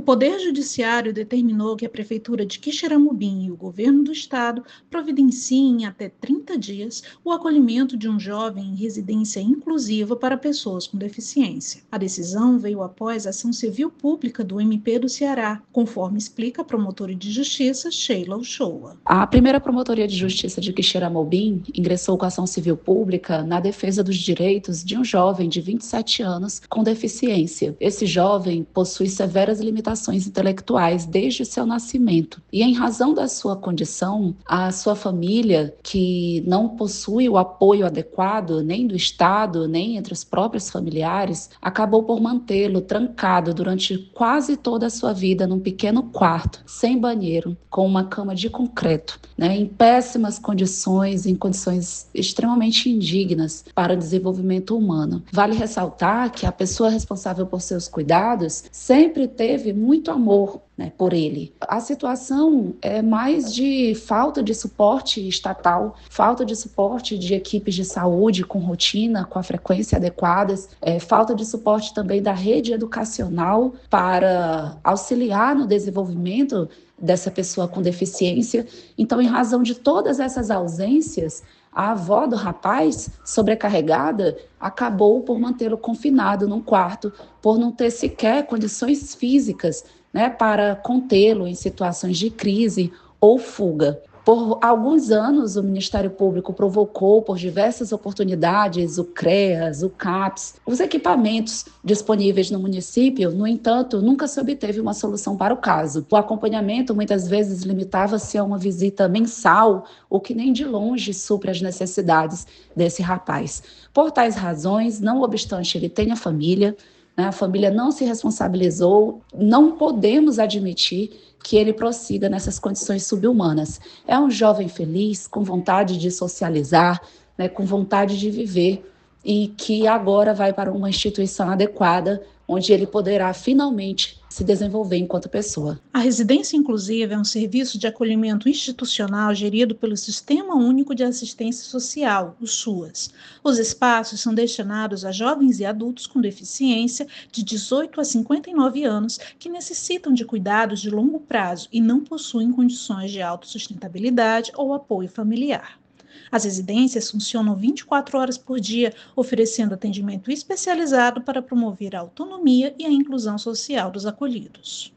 O Poder Judiciário determinou que a Prefeitura de Quixeramobim e o Governo do Estado providenciem em até 30 dias o acolhimento de um jovem em residência inclusiva para pessoas com deficiência. A decisão veio após a ação civil pública do MP do Ceará, conforme explica a promotora de justiça Sheila Uchoa. A primeira Promotoria de Justiça de Quixeramobim ingressou com ação civil pública na defesa dos direitos de um jovem de 27 anos com deficiência. Esse jovem possui severas limitações intelectuais desde o seu nascimento e, em razão da sua condição, a sua família, que não possui o apoio adequado nem do Estado, nem entre os próprios familiares, acabou por mantê-lo trancado durante quase toda a sua vida num pequeno quarto, sem banheiro, com uma cama de concreto, em péssimas condições, em condições extremamente indignas para o desenvolvimento humano. Vale ressaltar que a pessoa responsável por seus cuidados sempre teve muito amor por ele. A situação é mais de falta de suporte estatal, falta de suporte de equipes de saúde com rotina, com a frequência adequadas, falta de suporte também da rede educacional para auxiliar no desenvolvimento dessa pessoa com deficiência. Então, em razão de todas essas ausências, a avó do rapaz, sobrecarregada, acabou por mantê-lo confinado num quarto, por não ter sequer condições físicas, para contê-lo em situações de crise ou fuga. Por alguns anos, o Ministério Público provocou, por diversas oportunidades, o CREAS, o CAPS, os equipamentos disponíveis no município. No entanto, nunca se obteve uma solução para o caso. O acompanhamento muitas vezes limitava-se a uma visita mensal, o que nem de longe supre as necessidades desse rapaz. Por tais razões, não obstante ele tenha família, a família não se responsabilizou, não podemos admitir que ele prossiga nessas condições subhumanas. É um jovem feliz, com vontade de socializar, com vontade de viver, e que agora vai para uma instituição adequada, onde ele poderá finalmente se desenvolver enquanto pessoa. A residência inclusiva é um serviço de acolhimento institucional gerido pelo Sistema Único de Assistência Social, o SUAS. Os espaços são destinados a jovens e adultos com deficiência de 18 a 59 anos que necessitam de cuidados de longo prazo e não possuem condições de autossustentabilidade ou apoio familiar. As residências funcionam 24 horas por dia, oferecendo atendimento especializado para promover a autonomia e a inclusão social dos acolhidos.